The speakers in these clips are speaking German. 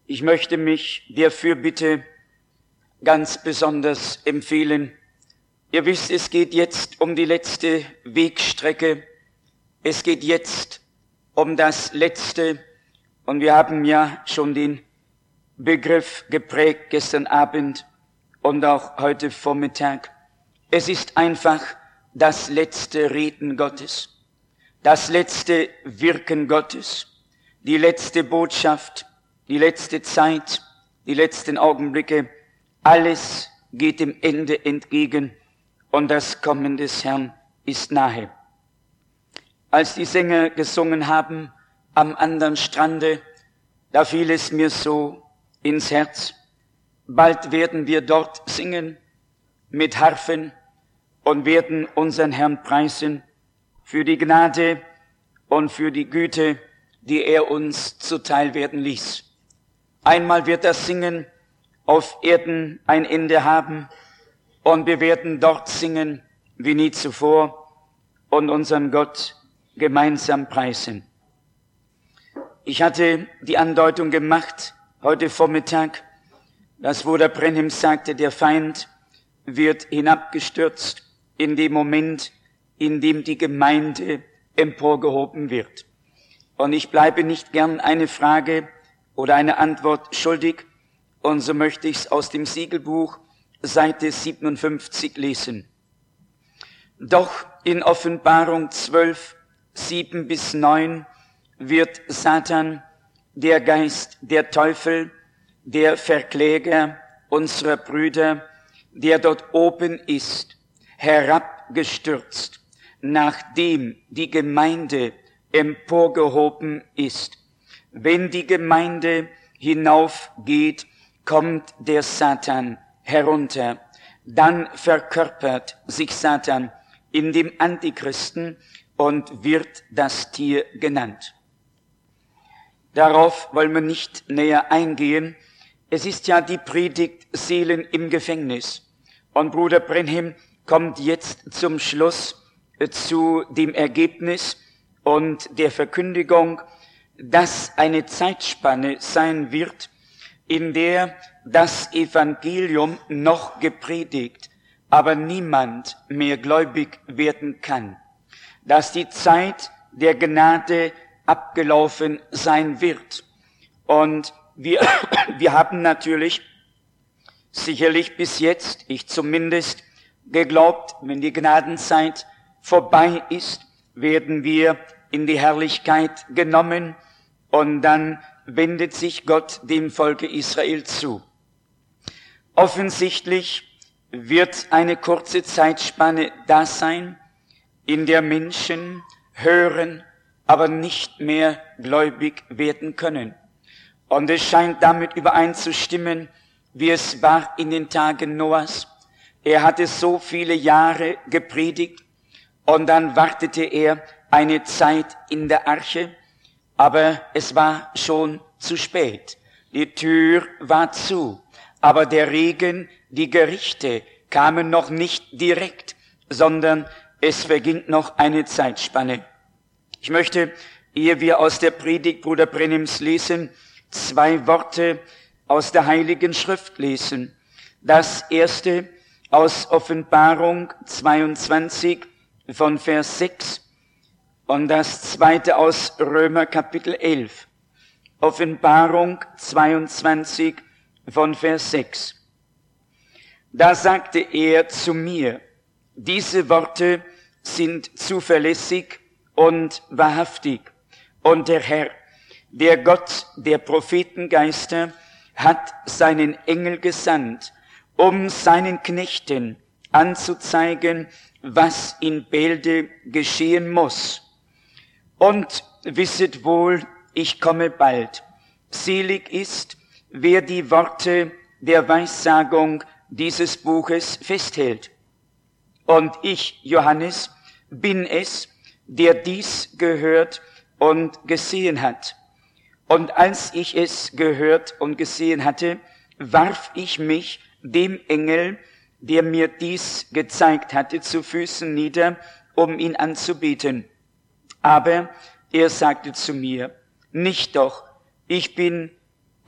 Ich möchte mich der Fürbitte ganz besonders empfehlen. Ihr wisst, es geht jetzt um die letzte Wegstrecke. Es geht jetzt um das Letzte. Und wir haben ja schon den Begriff geprägt gestern Abend und auch heute Vormittag. Es ist einfach das letzte Reden Gottes, das letzte Wirken Gottes, die letzte Botschaft, die letzte Zeit, die letzten Augenblicke. Alles geht dem Ende entgegen und das Kommen des Herrn ist nahe. Als die Sänger gesungen haben am anderen Strande, da fiel es mir so ins Herz. Bald werden wir dort singen mit Harfen und werden unseren Herrn preisen für die Gnade und für die Güte, die er uns zuteil werden ließ. Einmal wird das Singen auf Erden ein Ende haben und wir werden dort singen wie nie zuvor und unseren Gott gemeinsam preisen. Ich hatte die Andeutung gemacht heute Vormittag, dass Bruder Brenhem sagte, der Feind wird hinabgestürzt in dem Moment, in dem die Gemeinde emporgehoben wird. Und ich bleibe nicht gern eine Frage oder eine Antwort schuldig, und so möchte ich es aus dem Siegelbuch Seite 57 lesen. Doch in Offenbarung 12, 7-9 wird Satan, der Geist, der Teufel, der Verkläger unserer Brüder, der dort oben ist, herabgestürzt, nachdem die Gemeinde emporgehoben ist. Wenn die Gemeinde hinaufgeht, kommt der Satan herunter. Dann verkörpert sich Satan in dem Antichristen und wird das Tier genannt. Darauf wollen wir nicht näher eingehen. Es ist ja die Predigt Seelen im Gefängnis. Und Bruder Brenhem kommt jetzt zum Schluss zu dem Ergebnis und der Verkündigung, dass eine Zeitspanne sein wird, in der das Evangelium noch gepredigt, aber niemand mehr gläubig werden kann. Dass die Zeit der Gnade abgelaufen sein wird. Und wir haben natürlich sicherlich bis jetzt, ich zumindest, geglaubt, wenn die Gnadenzeit vorbei ist, werden wir in die Herrlichkeit genommen und dann wendet sich Gott dem Volke Israel zu. Offensichtlich wird eine kurze Zeitspanne da sein, in der Menschen hören, aber nicht mehr gläubig werden können. Und es scheint damit übereinzustimmen, wie es war in den Tagen Noahs. Er hatte so viele Jahre gepredigt und dann wartete er eine Zeit in der Arche, aber es war schon zu spät. Die Tür war zu, aber der Regen, die Gerichte kamen noch nicht direkt, sondern es verging noch eine Zeitspanne. Ich möchte, ehe wir aus der Predigt Bruder Brenhems lesen, 2 Worte aus der Heiligen Schrift lesen. Das erste aus Offenbarung 22 von Vers 6 und das zweite aus Römer Kapitel 11. Offenbarung 22 von Vers 6. Da sagte er zu mir, diese Worte sind zuverlässig und wahrhaftig. Und der Herr, der Gott der Prophetengeister, hat seinen Engel gesandt, um seinen Knechten anzuzeigen, was in Bälde geschehen muss. Und wisset wohl, ich komme bald. Selig ist, wer die Worte der Weissagung dieses Buches festhält. Und ich, Johannes, bin es, der dies gehört und gesehen hat. Und als ich es gehört und gesehen hatte, warf ich mich dem Engel, der mir dies gezeigt hatte, zu Füßen nieder, um ihn anzubeten. Aber er sagte zu mir, nicht doch, ich bin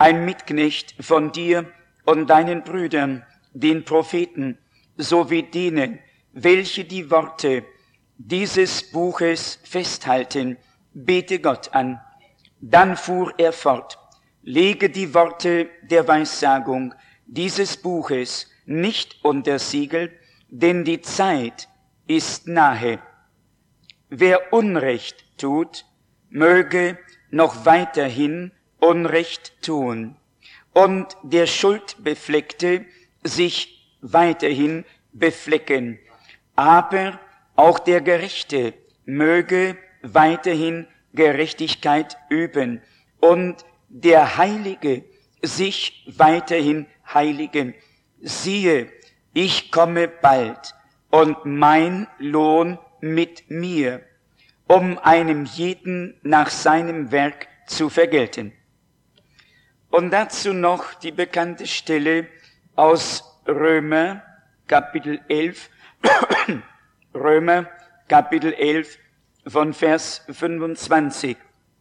ein Mitknecht von dir und deinen Brüdern, den Propheten, sowie denen, welche die Worte dieses Buches festhalten, bete Gott an. Dann fuhr er fort, lege die Worte der Weissagung dieses Buches nicht unter Siegel, denn die Zeit ist nahe. Wer Unrecht tut, möge noch weiterhin Unrecht tun, und der Schuldbefleckte sich weiterhin beflecken. Aber auch der Gerechte möge weiterhin Gerechtigkeit üben und der Heilige sich weiterhin heiligen. Siehe, ich komme bald und mein Lohn mit mir, um einem jeden nach seinem Werk zu vergelten. Und dazu noch die bekannte Stelle aus Römer Kapitel 11, Römer Kapitel 11 von Vers 25.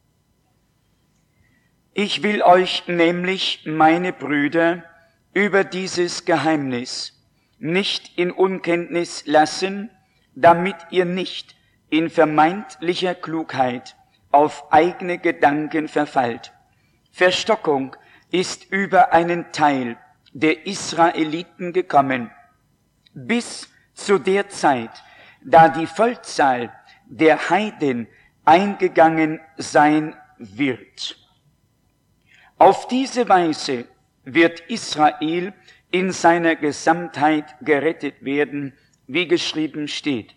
Ich will euch nämlich, meine Brüder, über dieses Geheimnis nicht in Unkenntnis lassen, damit ihr nicht in vermeintlicher Klugheit auf eigene Gedanken verfallt. Verstockung ist über einen Teil der Israeliten gekommen, bis zu der Zeit, da die Vollzahl der Heiden eingegangen sein wird. Auf diese Weise wird Israel in seiner Gesamtheit gerettet werden, wie geschrieben steht.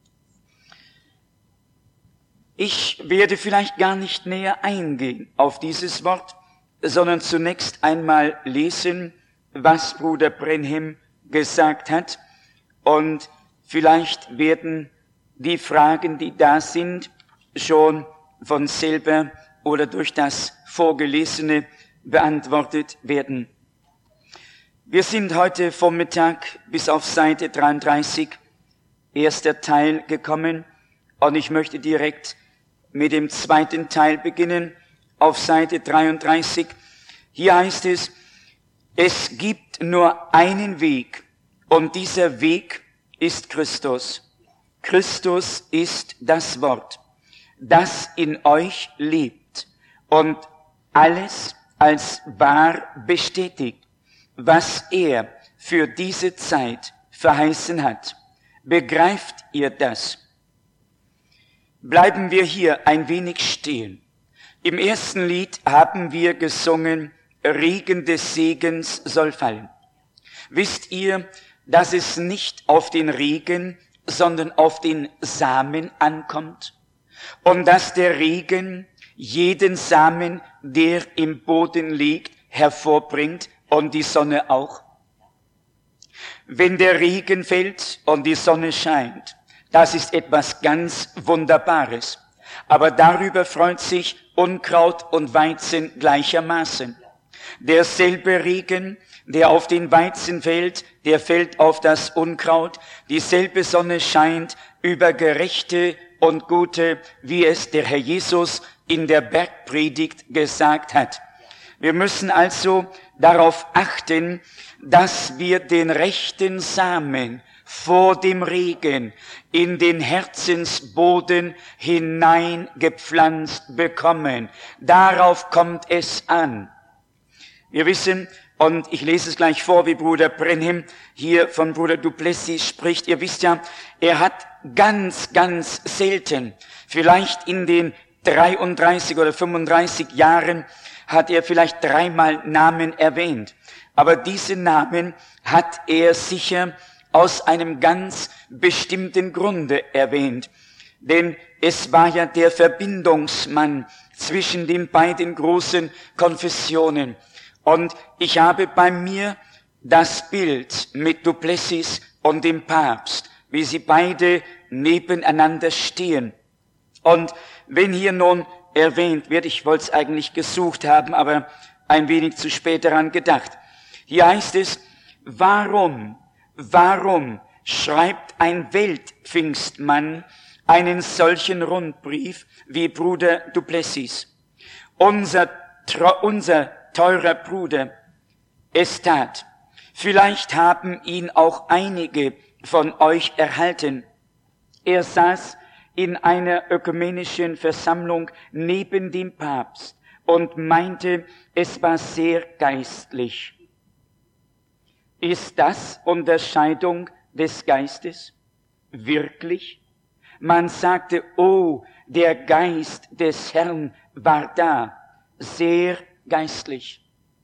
Ich werde vielleicht gar nicht näher eingehen auf dieses Wort, sondern zunächst einmal lesen, was Bruder Branham gesagt hat, und vielleicht werden die Fragen, die da sind, schon von selber oder durch das Vorgelesene beantwortet werden. Wir sind heute Vormittag bis auf Seite 33, erster Teil, gekommen, und ich möchte direkt mit dem zweiten Teil beginnen, auf Seite 33. Hier heißt es, es gibt nur einen Weg, und dieser Weg ist Christus. Christus ist das Wort, das in euch lebt und alles als wahr bestätigt, was er für diese Zeit verheißen hat. Begreift ihr das? Bleiben wir hier ein wenig stehen. Im ersten Lied haben wir gesungen, Regen des Segens soll fallen. Wisst ihr, dass es nicht auf den Regen, sondern auf den Samen ankommt? Und dass der Regen jeden Samen, der im Boden liegt, hervorbringt, und die Sonne auch? Wenn der Regen fällt und die Sonne scheint, das ist etwas ganz Wunderbares. Aber darüber freut sich Unkraut und Weizen gleichermaßen. Derselbe Regen, der auf den Weizen fällt, der fällt auf das Unkraut. Dieselbe Sonne scheint über Gerechte und Gute, wie es der Herr Jesus in der Bergpredigt gesagt hat. Wir müssen also darauf achten, dass wir den rechten Samen vor dem Regen in den Herzensboden hineingepflanzt bekommen. Darauf kommt es an. Wir wissen, und ich lese es gleich vor, wie Bruder Branham hier von Bruder du Plessis spricht. Ihr wisst ja, er hat ganz, ganz selten, vielleicht in den 33 oder 35 Jahren, hat er vielleicht 3-mal Namen erwähnt. Aber diese Namen hat er sicher aus einem ganz bestimmten Grunde erwähnt. Denn es war ja der Verbindungsmann zwischen den beiden großen Konfessionen. Und ich habe bei mir das Bild mit du Plessis und dem Papst, wie sie beide nebeneinander stehen. Und wenn hier nun erwähnt wird, ich wollte es eigentlich gesucht haben, aber ein wenig zu spät daran gedacht. Hier heißt es, warum schreibt ein Weltpfingstmann einen solchen Rundbrief wie Bruder du Plessis? Unser teurer Bruder es tat. Vielleicht haben ihn auch einige von euch erhalten. Er saß in einer ökumenischen Versammlung neben dem Papst und meinte, es war sehr geistlich. Ist das Unterscheidung des Geistes? Wirklich? Man sagte, oh, der Geist des Herrn war da, sehr geistlich.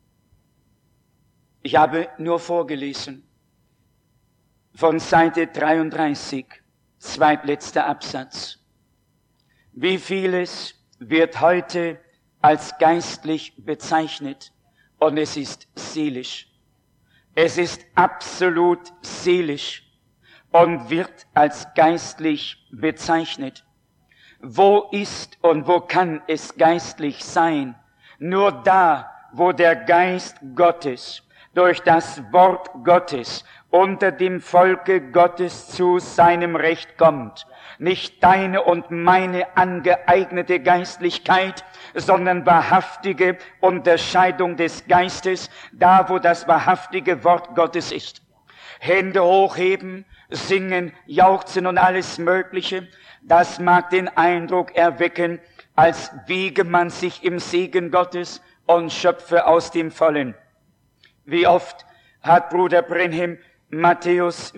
Ich habe nur vorgelesen von Seite 33, zweitletzter Absatz. Wie vieles wird heute als geistlich bezeichnet und es ist seelisch. Es ist absolut seelisch und wird als geistlich bezeichnet. Wo ist und wo kann es geistlich sein? Nur da, wo der Geist Gottes durch das Wort Gottes unter dem Volke Gottes zu seinem Recht kommt. Nicht deine und meine angeeignete Geistlichkeit, sondern wahrhaftige Unterscheidung des Geistes, da wo das wahrhaftige Wort Gottes ist. Hände hochheben, singen, jauchzen und alles Mögliche, das mag den Eindruck erwecken, als wiege man sich im Segen Gottes und schöpfe aus dem Vollen. Wie oft hat Bruder Branham Matthäus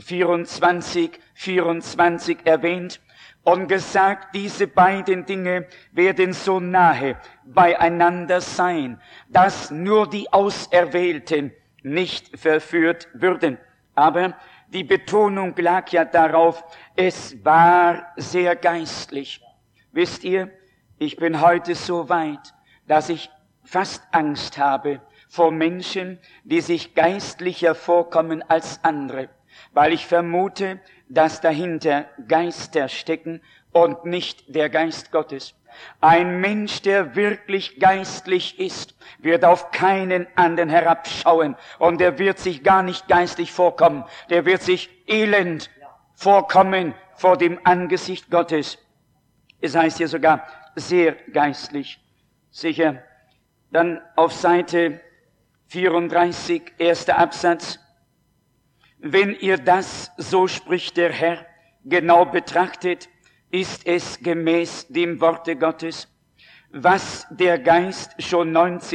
24 erwähnt und gesagt, diese beiden Dinge werden so nahe beieinander sein, dass nur die Auserwählten nicht verführt würden. Aber die Betonung lag ja darauf, es war sehr geistlich. Wisst ihr, ich bin heute so weit, dass ich fast Angst habe vor Menschen, die sich geistlicher vorkommen als andere, weil ich vermute, dass dahinter Geister stecken und nicht der Geist Gottes. Ein Mensch, der wirklich geistlich ist, wird auf keinen anderen herabschauen und der wird sich gar nicht geistlich vorkommen. Der wird sich elend vorkommen vor dem Angesicht Gottes. Es heißt hier sogar sehr geistlich. Sicher. Dann auf Seite 34, erster Absatz. Wenn ihr das, so spricht der Herr, genau betrachtet, ist es gemäß dem Worte Gottes, was der Geist schon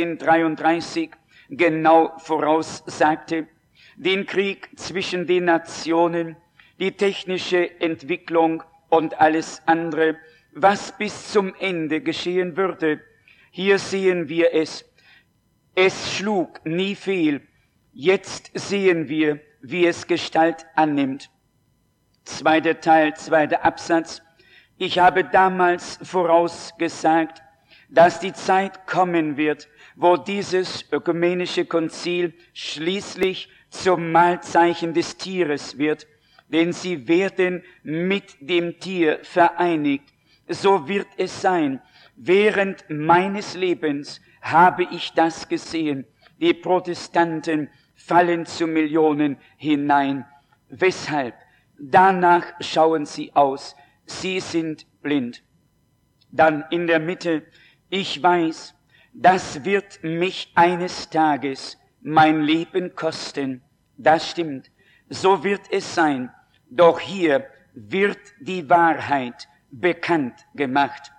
1933 genau voraussagte, den Krieg zwischen den Nationen, die technische Entwicklung und alles andere, was bis zum Ende geschehen würde. Hier sehen wir es. Es schlug nie fehl. Jetzt sehen wir, wie es Gestalt annimmt. Zweiter Teil, zweiter Absatz. Ich habe damals vorausgesagt, dass die Zeit kommen wird, wo dieses ökumenische Konzil schließlich zum Mahlzeichen des Tieres wird, denn sie werden mit dem Tier vereinigt. So wird es sein. Während meines Lebens habe ich das gesehen. Die Protestanten fallen zu Millionen hinein. Weshalb? Danach schauen sie aus. Sie sind blind. Dann in der Mitte, ich weiß, das wird mich eines Tages mein Leben kosten. Das stimmt. So wird es sein. Doch hier wird die Wahrheit bekannt gemacht.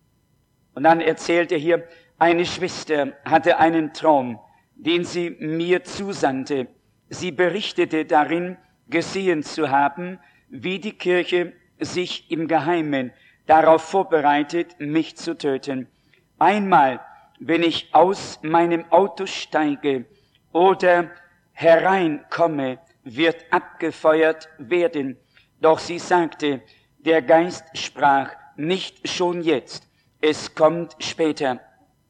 Und dann erzählte hier, eine Schwester hatte einen Traum, den sie mir zusandte. Sie berichtete darin, gesehen zu haben, wie die Kirche sich im Geheimen darauf vorbereitet, mich zu töten. Einmal, wenn ich aus meinem Auto steige oder hereinkomme, wird abgefeuert werden. Doch sie sagte, der Geist sprach, nicht schon jetzt, es kommt später.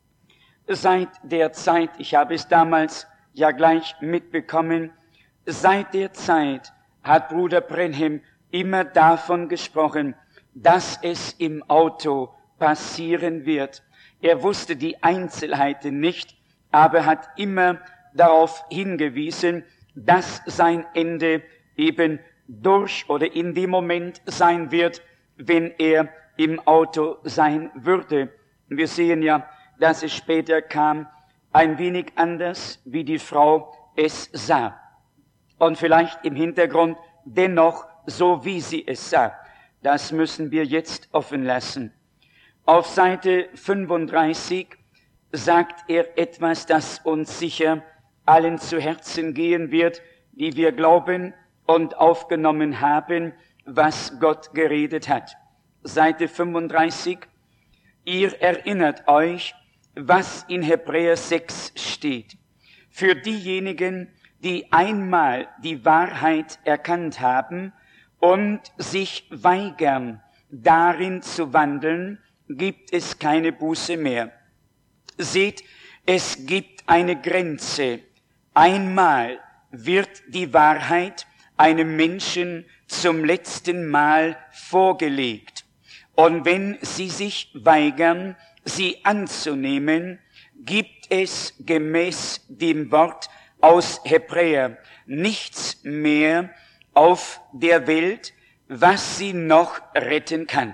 Seit der Zeit, ich habe es damals ja gleich mitbekommen, seit der Zeit hat Bruder Branham immer davon gesprochen, dass es im Auto passieren wird. Er wusste die Einzelheiten nicht, aber hat immer darauf hingewiesen, dass sein Ende eben durch oder in dem Moment sein wird, wenn er im Auto sein würde. Wir sehen ja, dass es später kam, ein wenig anders, wie die Frau es sah. Und vielleicht im Hintergrund dennoch so, wie sie es sah. Das müssen wir jetzt offen lassen. Auf Seite 35 sagt er etwas, das uns sicher allen zu Herzen gehen wird, die wir glauben und aufgenommen haben, was Gott geredet hat. Seite 35. Ihr erinnert euch, was in Hebräer 6 steht. Für diejenigen, die einmal die Wahrheit erkannt haben und sich weigern, darin zu wandeln, gibt es keine Buße mehr. Seht, es gibt eine Grenze. Einmal wird die Wahrheit einem Menschen zum letzten Mal vorgelegt. Und wenn sie sich weigern, sie anzunehmen, gibt es gemäß dem Wort aus Hebräer nichts mehr auf der Welt, was sie noch retten kann.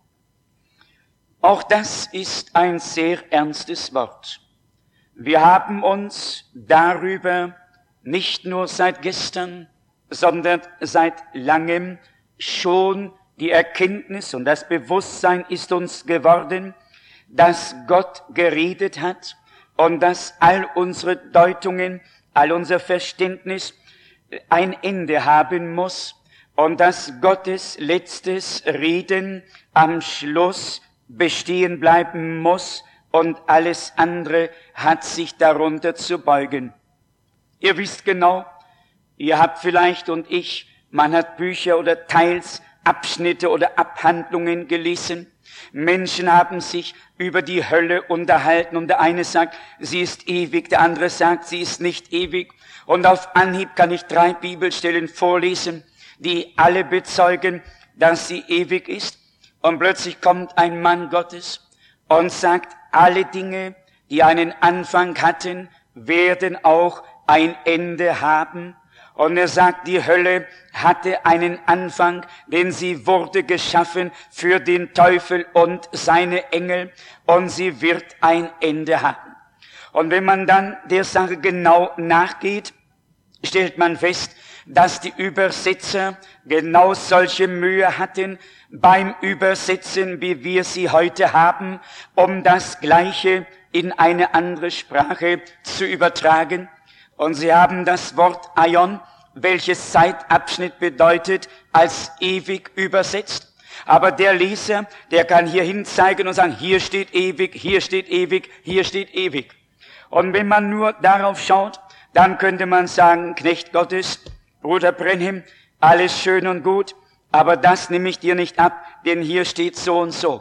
Auch das ist ein sehr ernstes Wort. Wir haben uns darüber nicht nur seit gestern, sondern seit langem schon die Erkenntnis und das Bewusstsein ist uns geworden, dass Gott geredet hat und dass all unsere Deutungen, all unser Verständnis ein Ende haben muss und dass Gottes letztes Reden am Schluss bestehen bleiben muss und alles andere hat sich darunter zu beugen. Ihr wisst genau, ihr habt vielleicht und ich, man hat Bücher oder teils Abschnitte oder Abhandlungen gelesen. Menschen haben sich über die Hölle unterhalten und der eine sagt, sie ist ewig, der andere sagt, sie ist nicht ewig. Und auf Anhieb kann ich 3 Bibelstellen vorlesen, die alle bezeugen, dass sie ewig ist. Und plötzlich kommt ein Mann Gottes und sagt, alle Dinge, die einen Anfang hatten, werden auch ein Ende haben. Und er sagt, die Hölle hatte einen Anfang, denn sie wurde geschaffen für den Teufel und seine Engel und sie wird ein Ende haben. Und wenn man dann der Sache genau nachgeht, stellt man fest, dass die Übersetzer genau solche Mühe hatten beim Übersetzen, wie wir sie heute haben, um das Gleiche in eine andere Sprache zu übertragen. Und sie haben das Wort Aion, welches Zeitabschnitt bedeutet, als ewig übersetzt. Aber der Leser, der kann hier hinzeigen und sagen, hier steht ewig, hier steht ewig, hier steht ewig. Und wenn man nur darauf schaut, dann könnte man sagen, Knecht Gottes, Bruder Brenhem, alles schön und gut, aber das nehme ich dir nicht ab, denn hier steht so und so.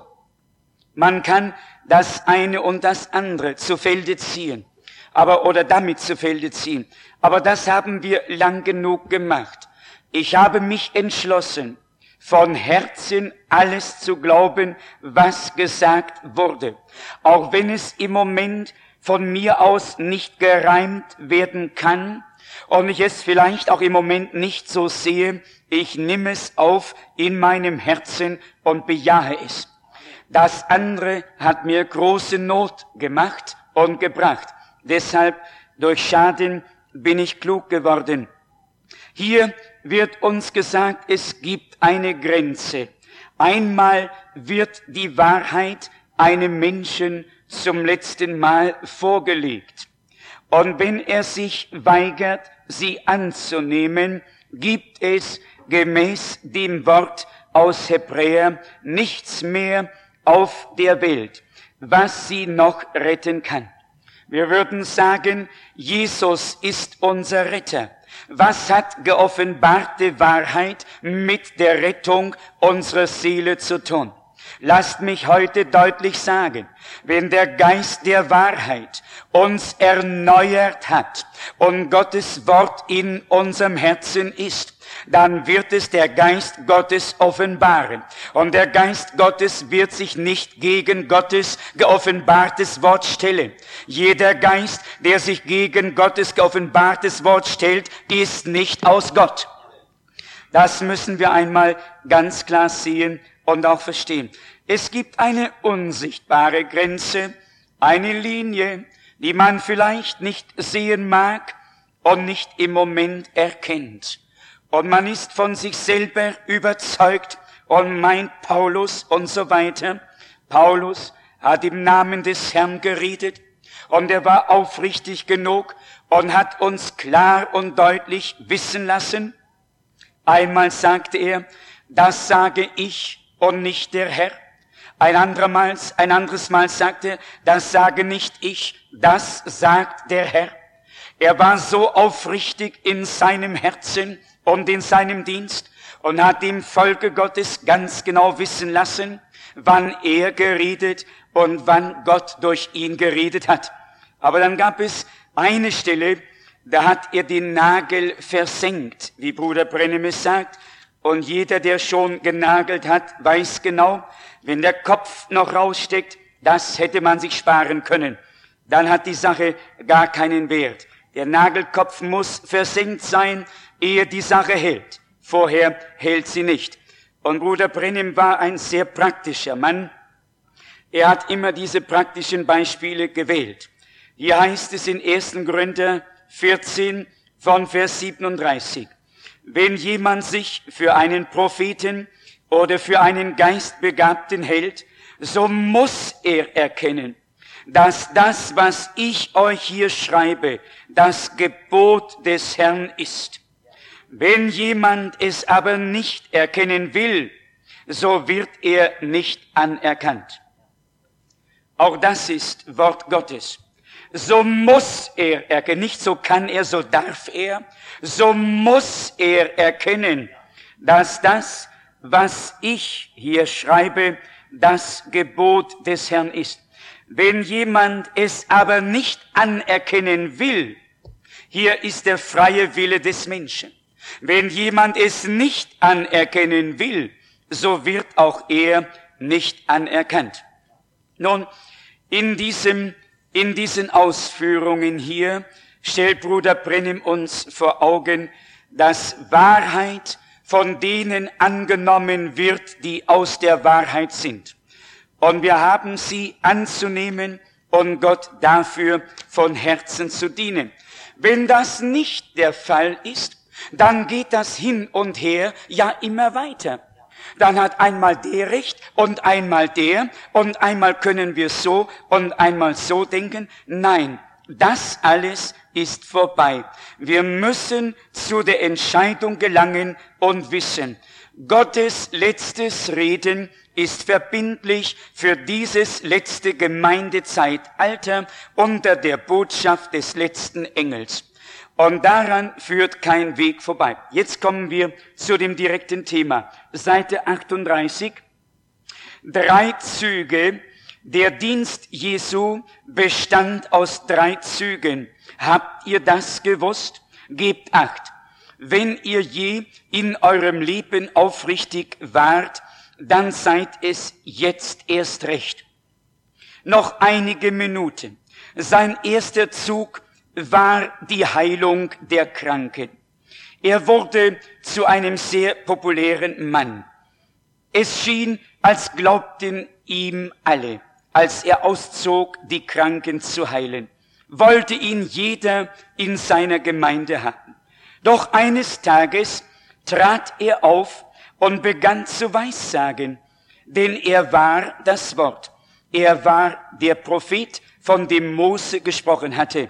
Man kann das eine und das andere zu Felde ziehen, oder damit zu Felde ziehen. Aber das haben wir lang genug gemacht. Ich habe mich entschlossen, von Herzen alles zu glauben, was gesagt wurde. Auch wenn es im Moment von mir aus nicht gereimt werden kann und ich es vielleicht auch im Moment nicht so sehe, ich nehme es auf in meinem Herzen und bejahe es. Das andere hat mir große Not gemacht und gebracht. Deshalb, durch Schaden bin ich klug geworden. Hier wird uns gesagt, es gibt eine Grenze. Einmal wird die Wahrheit einem Menschen zum letzten Mal vorgelegt. Und wenn er sich weigert, sie anzunehmen, gibt es gemäß dem Wort aus Hebräer nichts mehr auf der Welt, was sie noch retten kann. Wir würden sagen, Jesus ist unser Retter. Was hat geoffenbarte Wahrheit mit der Rettung unserer Seele zu tun? Lasst mich heute deutlich sagen, wenn der Geist der Wahrheit uns erneuert hat und Gottes Wort in unserem Herzen ist, dann wird es der Geist Gottes offenbaren. Und der Geist Gottes wird sich nicht gegen Gottes geoffenbartes Wort stellen. Jeder Geist, der sich gegen Gottes geoffenbartes Wort stellt, ist nicht aus Gott. Das müssen wir einmal ganz klar sehen und auch verstehen. Es gibt eine unsichtbare Grenze, eine Linie, die man vielleicht nicht sehen mag und nicht im Moment erkennt. Und man ist von sich selber überzeugt und meint Paulus und so weiter. Paulus hat im Namen des Herrn geredet und er war aufrichtig genug und hat uns klar und deutlich wissen lassen. Einmal sagte er, das sage ich und nicht der Herr. Ein anderes Mal sagte er, das sage nicht ich, das sagt der Herr. Er war so aufrichtig in seinem Herzen und in seinem Dienst und hat dem Volke Gottes ganz genau wissen lassen, wann er geredet und wann Gott durch ihn geredet hat. Aber dann gab es eine Stelle, da hat er den Nagel versenkt, wie Bruder Branham es sagt. Und jeder, der schon genagelt hat, weiß genau, wenn der Kopf noch raussteckt, das hätte man sich sparen können. Dann hat die Sache gar keinen Wert. Der Nagelkopf muss versenkt sein, ehe die Sache hält. Vorher hält sie nicht. Und Bruder Branham war ein sehr praktischer Mann. Er hat immer diese praktischen Beispiele gewählt. Hier heißt es in 1. Korinther 14 von Vers 37. Wenn jemand sich für einen Propheten oder für einen Geistbegabten hält, so muss er erkennen, dass das, was ich euch hier schreibe, das Gebot des Herrn ist. Wenn jemand es aber nicht erkennen will, so wird er nicht anerkannt. Auch das ist Wort Gottes. So muss er erkennen, nicht so kann er, so darf er, so muss er erkennen, dass das, was ich hier schreibe, das Gebot des Herrn ist. Wenn jemand es aber nicht anerkennen will, hier ist der freie Wille des Menschen. Wenn jemand es nicht anerkennen will, so wird auch er nicht anerkannt. Nun, in diesen Ausführungen hier stellt Bruder Branham uns vor Augen, dass Wahrheit von denen angenommen wird, die aus der Wahrheit sind. Und wir haben sie anzunehmen und Gott dafür von Herzen zu dienen. Wenn das nicht der Fall ist, dann geht das hin und her ja immer weiter. Dann hat einmal der Recht und einmal der und einmal können wir so und einmal so denken. Nein, das alles ist vorbei. Wir müssen zu der Entscheidung gelangen und wissen, Gottes letztes Reden ist verbindlich für dieses letzte Gemeindezeitalter unter der Botschaft des letzten Engels. Und daran führt kein Weg vorbei. Jetzt kommen wir zu dem direkten Thema. Seite 38. 3 Züge. Der Dienst Jesu bestand aus 3 Zügen. Habt ihr das gewusst? Gebt Acht. Wenn ihr je in eurem Leben aufrichtig wart, dann seid es jetzt erst recht. Noch einige Minuten. Sein erster Zug war die Heilung der Kranken. Er wurde zu einem sehr populären Mann. Es schien, als glaubten ihm alle, als er auszog, die Kranken zu heilen. Wollte ihn jeder in seiner Gemeinde haben. Doch eines Tages trat er auf und begann zu weissagen, denn er war das Wort. Er war der Prophet, von dem Mose gesprochen hatte.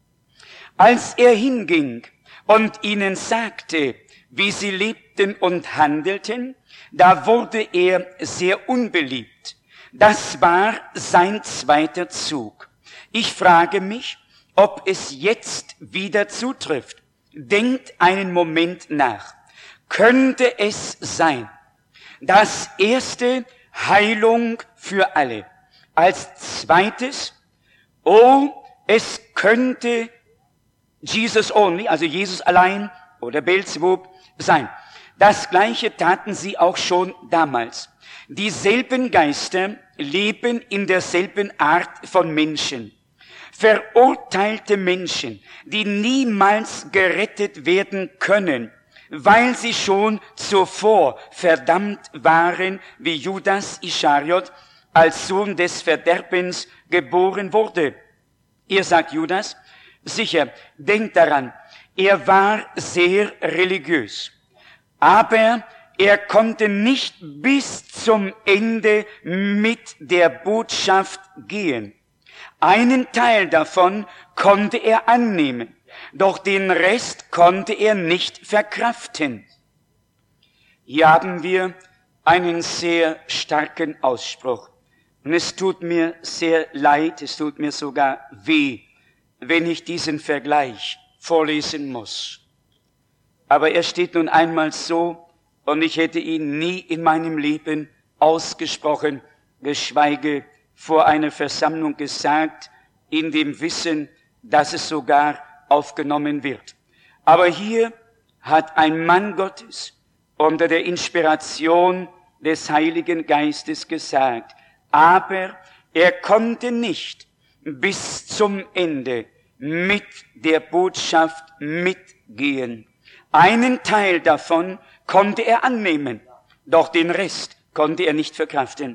Als er hinging und ihnen sagte, wie sie lebten und handelten, da wurde er sehr unbeliebt. Das war sein zweiter Zug. Ich frage mich, ob es jetzt wieder zutrifft. Denkt einen Moment nach. Könnte es sein, das erste Heilung für alle, als zweites, es könnte Jesus only, also Jesus allein oder Beelzebub sein. Das Gleiche taten sie auch schon damals. Dieselben Geister leben in derselben Art von Menschen. Verurteilte Menschen, die niemals gerettet werden können, weil sie schon zuvor verdammt waren, wie Judas Ischariot als Sohn des Verderbens geboren wurde. Ihr sagt Judas, sicher, denkt daran, er war sehr religiös, aber er konnte nicht bis zum Ende mit der Botschaft gehen. Einen Teil davon konnte er annehmen, doch den Rest konnte er nicht verkraften. Hier haben wir einen sehr starken Ausspruch. Und es tut mir sehr leid, es tut mir sogar weh, wenn ich diesen Vergleich vorlesen muss. Aber er steht nun einmal so, und ich hätte ihn nie in meinem Leben ausgesprochen, geschweige vor einer Versammlung gesagt, in dem Wissen, dass es sogar aufgenommen wird. Aber hier hat ein Mann Gottes unter der Inspiration des Heiligen Geistes gesagt, aber er konnte nicht bis zum Ende mit der Botschaft mitgehen. Einen Teil davon konnte er annehmen, doch den Rest konnte er nicht verkraften.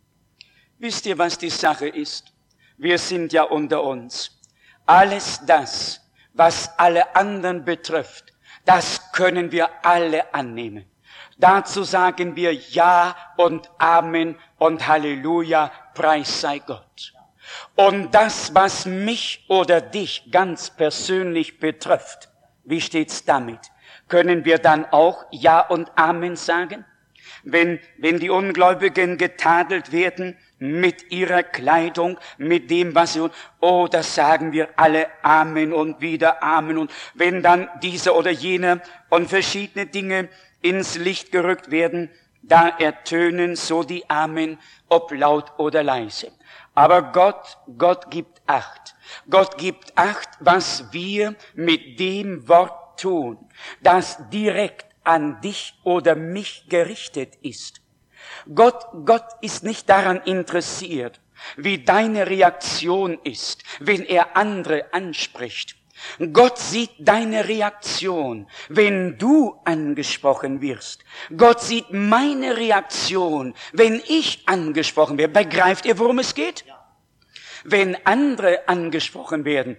Wisst ihr, was die Sache ist? Wir sind ja unter uns. Alles das, was alle anderen betrifft, das können wir alle annehmen. Dazu sagen wir Ja und Amen und Halleluja, Preis sei Gott. Und das, was mich oder dich ganz persönlich betrifft, wie steht's damit? Können wir dann auch Ja und Amen sagen? Wenn die Ungläubigen getadelt werden mit ihrer Kleidung, mit dem, was sie, oh, das sagen wir alle Amen und wieder Amen. Und wenn dann diese oder jene und verschiedene Dinge ins Licht gerückt werden, da ertönen so die Amen, ob laut oder leise. Aber Gott gibt Acht. Gott gibt Acht, was wir mit dem Wort tun, das direkt an dich oder mich gerichtet ist. Gott ist nicht daran interessiert, wie deine Reaktion ist, wenn er andere anspricht. Gott sieht deine Reaktion, wenn du angesprochen wirst. Gott sieht meine Reaktion, wenn ich angesprochen werde. Begreift ihr, worum es geht? Wenn andere angesprochen werden,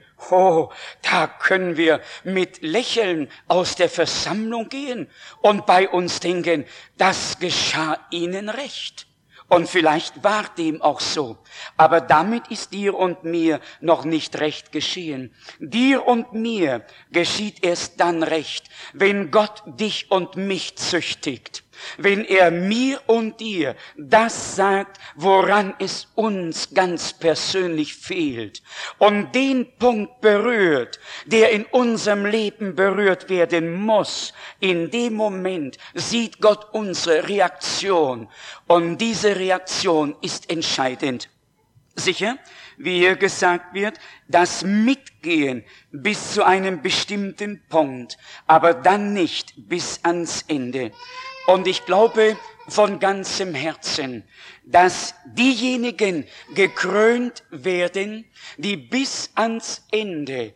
da können wir mit Lächeln aus der Versammlung gehen und bei uns denken, das geschah ihnen recht. Und vielleicht war dem auch so. Aber damit ist dir und mir noch nicht recht geschehen. Dir und mir geschieht erst dann recht, wenn Gott dich und mich züchtigt. Wenn er mir und dir das sagt, woran es uns ganz persönlich fehlt und den Punkt berührt, der in unserem Leben berührt werden muss, in dem Moment sieht Gott unsere Reaktion und diese Reaktion ist entscheidend. Sicher, wie hier gesagt wird, das Mitgehen bis zu einem bestimmten Punkt, aber dann nicht bis ans Ende. Und ich glaube von ganzem Herzen, dass diejenigen gekrönt werden, die bis ans Ende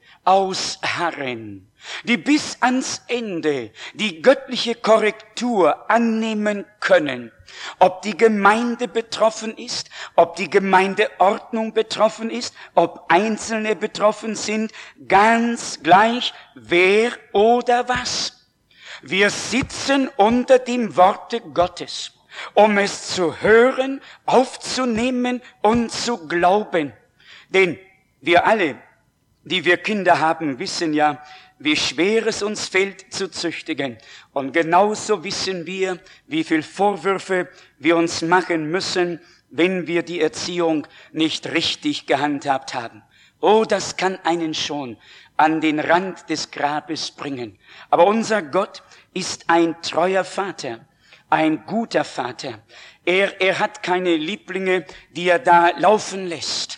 ausharren, die bis ans Ende die göttliche Korrektur annehmen können. Ob die Gemeinde betroffen ist, ob die Gemeindeordnung betroffen ist, ob Einzelne betroffen sind, ganz gleich wer oder was. Wir sitzen unter dem Worte Gottes, um es zu hören, aufzunehmen und zu glauben. Denn wir alle, die wir Kinder haben, wissen ja, wie schwer es uns fällt zu züchtigen. Und genauso wissen wir, wie viel Vorwürfe wir uns machen müssen, wenn wir die Erziehung nicht richtig gehandhabt haben. Oh, das kann einen schon an den Rand des Grabes bringen. Aber unser Gott ist ein treuer Vater, ein guter Vater. Er hat keine Lieblinge, die er da laufen lässt.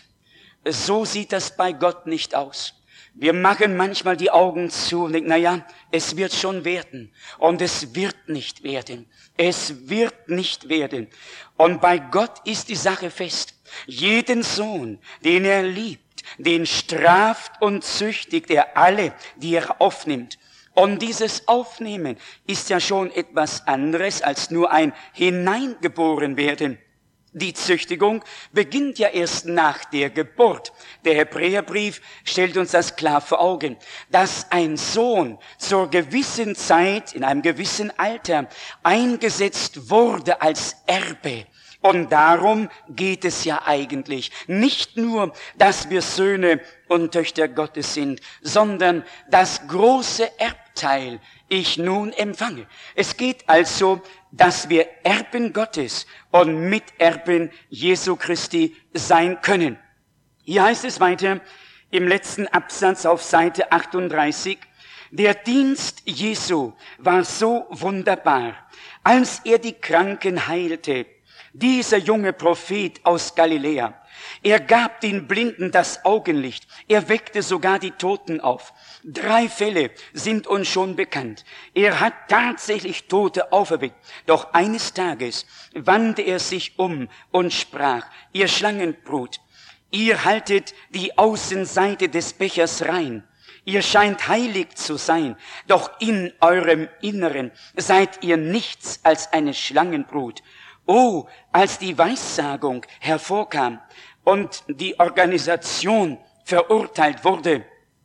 So sieht das bei Gott nicht aus. Wir machen manchmal die Augen zu und denken, es wird schon werden. Und es wird nicht werden. Es wird nicht werden. Und bei Gott ist die Sache fest. Jeden Sohn, den er liebt, den straft und züchtigt er alle, die er aufnimmt. Und dieses Aufnehmen ist ja schon etwas anderes als nur ein Hineingeboren werden. Die Züchtigung beginnt ja erst nach der Geburt. Der Hebräerbrief stellt uns das klar vor Augen, dass ein Sohn zur gewissen Zeit, in einem gewissen Alter, eingesetzt wurde als Erbe. Und darum geht es ja eigentlich. Nicht nur, dass wir Söhne und Töchter Gottes sind, sondern das große Erbteil ich nun empfange. Es geht also, dass wir Erben Gottes und Miterben Jesu Christi sein können. Hier heißt es weiter im letzten Absatz auf Seite 38, der Dienst Jesu war so wunderbar, als er die Kranken heilte. Dieser junge Prophet aus Galiläa, er gab den Blinden das Augenlicht, er weckte sogar die Toten auf. 3 Fälle sind uns schon bekannt. Er hat tatsächlich Tote auferweckt. Doch eines Tages wandte er sich um und sprach, ihr Schlangenbrut, ihr haltet die Außenseite des Bechers rein. Ihr scheint heilig zu sein, doch in eurem Inneren seid ihr nichts als eine Schlangenbrut. Oh, als die Weissagung hervorkam und die Organisation verurteilt wurde,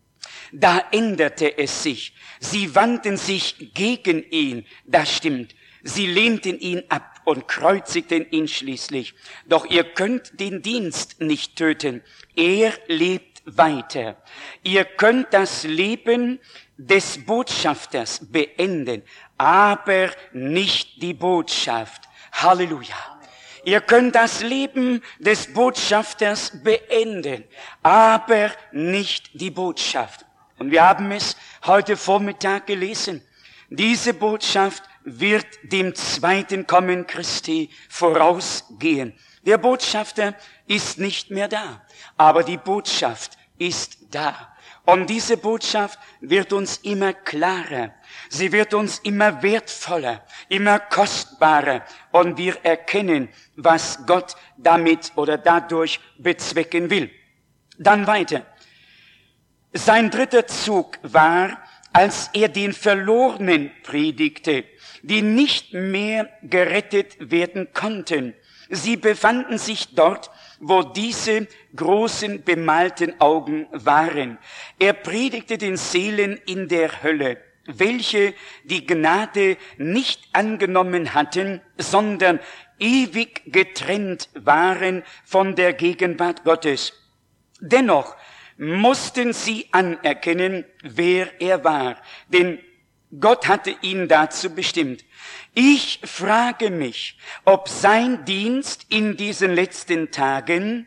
da änderte es sich. Sie wandten sich gegen ihn, das stimmt. Sie lehnten ihn ab und kreuzigten ihn schließlich. Doch ihr könnt den Dienst nicht töten. Er lebt weiter. Ihr könnt das Leben des Botschafters beenden, aber nicht die Botschaft. Halleluja. Ihr könnt das Leben des Botschafters beenden, aber nicht die Botschaft. Und wir haben es heute Vormittag gelesen. Diese Botschaft wird dem zweiten Kommen Christi vorausgehen. Der Botschafter ist nicht mehr da, aber die Botschaft ist da. Und diese Botschaft wird uns immer klarer. Sie wird uns immer wertvoller, immer kostbarer. Und wir erkennen, was Gott damit oder dadurch bezwecken will. Dann weiter. Sein dritter Zug war, als er den Verlorenen predigte, die nicht mehr gerettet werden konnten. Sie befanden sich dort, wo diese großen bemalten Augen waren. Er predigte den Seelen in der Hölle, welche die Gnade nicht angenommen hatten, sondern ewig getrennt waren von der Gegenwart Gottes. Dennoch mussten sie anerkennen, wer er war, denn Gott hatte ihn dazu bestimmt. Ich frage mich, ob sein Dienst in diesen letzten Tagen,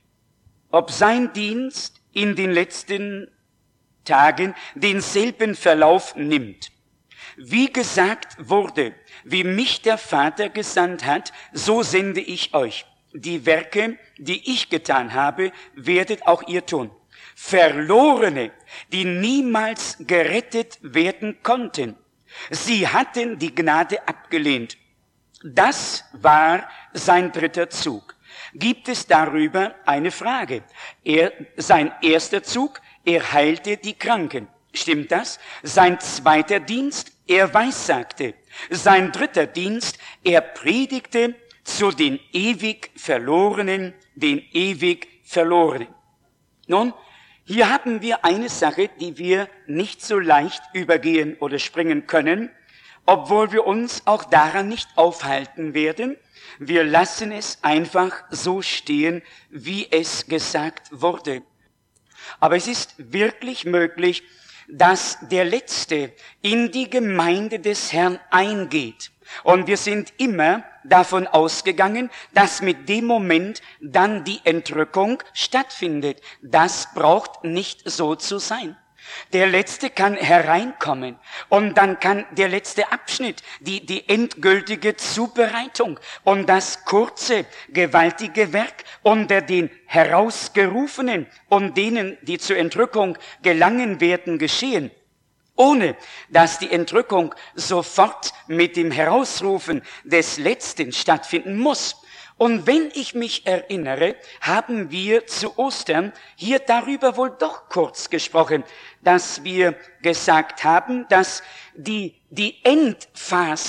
denselben Verlauf nimmt. Wie gesagt wurde, wie mich der Vater gesandt hat, so sende ich euch. Die Werke, die ich getan habe, werdet auch ihr tun. Verlorene, die niemals gerettet werden konnten. Sie hatten die Gnade abgelehnt. Das war sein dritter Zug. Gibt es darüber eine Frage? Sein erster Zug, er heilte die Kranken. Stimmt das? Sein zweiter Dienst, er weissagte. Sein dritter Dienst, er predigte zu den ewig Verlorenen, den ewig Verlorenen. Nun, hier haben wir eine Sache, die wir nicht so leicht übergehen oder springen können, obwohl wir uns auch daran nicht aufhalten werden. Wir lassen es einfach so stehen, wie es gesagt wurde. Aber es ist wirklich möglich, dass der Letzte in die Gemeinde des Herrn eingeht. Und wir sind immer davon ausgegangen, dass mit dem Moment dann die Entrückung stattfindet. Das braucht nicht so zu sein. Der Letzte kann hereinkommen und dann kann der letzte Abschnitt, die endgültige Zubereitung und das kurze, gewaltige Werk unter den Herausgerufenen und denen, die zur Entrückung gelangen werden, geschehen. Ohne dass die Entrückung sofort mit dem Herausrufen des Letzten stattfinden muss. Und wenn ich mich erinnere, haben wir zu Ostern hier darüber wohl doch kurz gesprochen, dass wir gesagt haben, dass die Endphase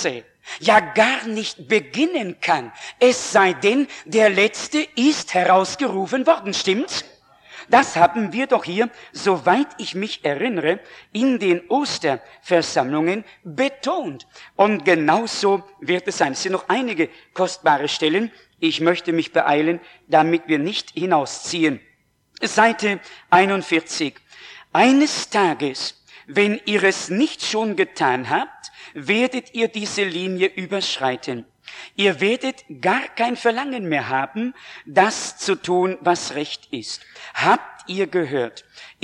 ja gar nicht beginnen kann, es sei denn, der Letzte ist herausgerufen worden, stimmt's? Das haben wir doch hier, soweit ich mich erinnere, in den Osterversammlungen betont. Und genauso wird es sein. Es sind noch einige kostbare Stellen. Ich möchte mich beeilen, damit wir nicht hinausziehen. Seite 41. Eines Tages, wenn ihr es nicht schon getan habt, werdet ihr diese Linie überschreiten. Ihr werdet gar kein Verlangen mehr haben, das zu tun, was recht ist. Habt ihr gehört,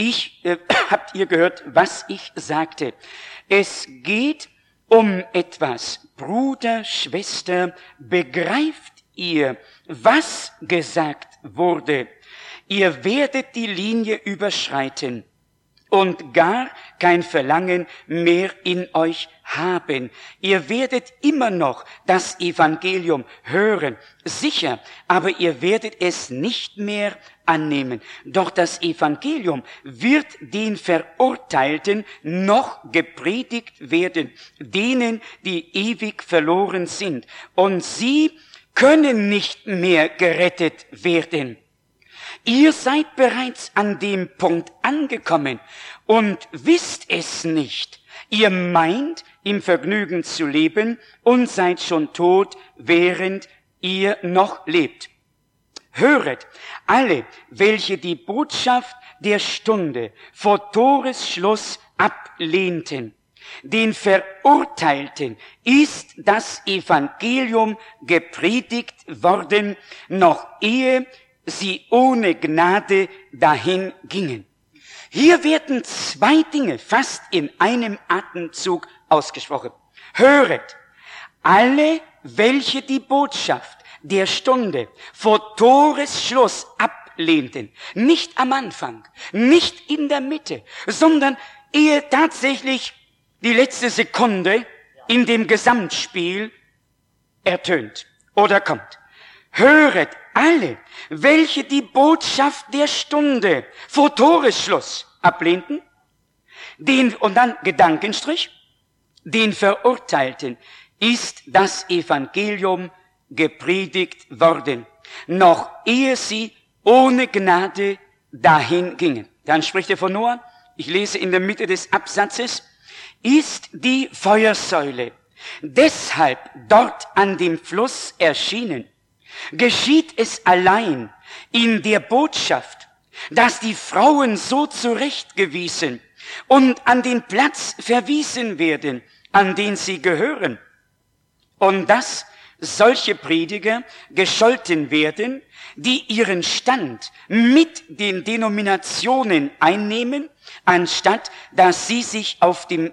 was ich sagte? Es geht um etwas. Bruder, Schwester, begreift ihr, was gesagt wurde? Ihr werdet die Linie überschreiten und gar kein Verlangen mehr in euch haben. Ihr werdet immer noch das Evangelium hören, sicher, aber ihr werdet es nicht mehr annehmen. Doch das Evangelium wird den Verurteilten noch gepredigt werden, denen, die ewig verloren sind. Und sie können nicht mehr gerettet werden. Ihr seid bereits an dem Punkt angekommen und wisst es nicht. Ihr meint, im Vergnügen zu leben und seid schon tot, während ihr noch lebt. Höret, alle, welche die Botschaft der Stunde vor Toresschluss ablehnten. Den Verurteilten ist das Evangelium gepredigt worden, noch ehe sie ohne Gnade dahin gingen. Hier werden zwei Dinge fast in einem Atemzug ausgesprochen. Höret, alle, welche die Botschaft der Stunde vor Toresschluss ablehnten, nicht am Anfang, nicht in der Mitte, sondern ehe tatsächlich die letzte Sekunde in dem Gesamtspiel ertönt oder kommt. Höret alle, welche die Botschaft der Stunde vor Toresschluss ablehnten, und dann Gedankenstrich, den Verurteilten ist das Evangelium gepredigt worden, noch ehe sie ohne Gnade dahin gingen. Dann spricht er von Noah, ich lese in der Mitte des Absatzes, ist die Feuersäule deshalb dort an dem Fluss erschienen. Geschieht es allein in der Botschaft, dass die Frauen so zurechtgewiesen und an den Platz verwiesen werden, an den sie gehören, und dass solche Prediger gescholten werden, die ihren Stand mit den Denominationen einnehmen, anstatt dass sie auf dem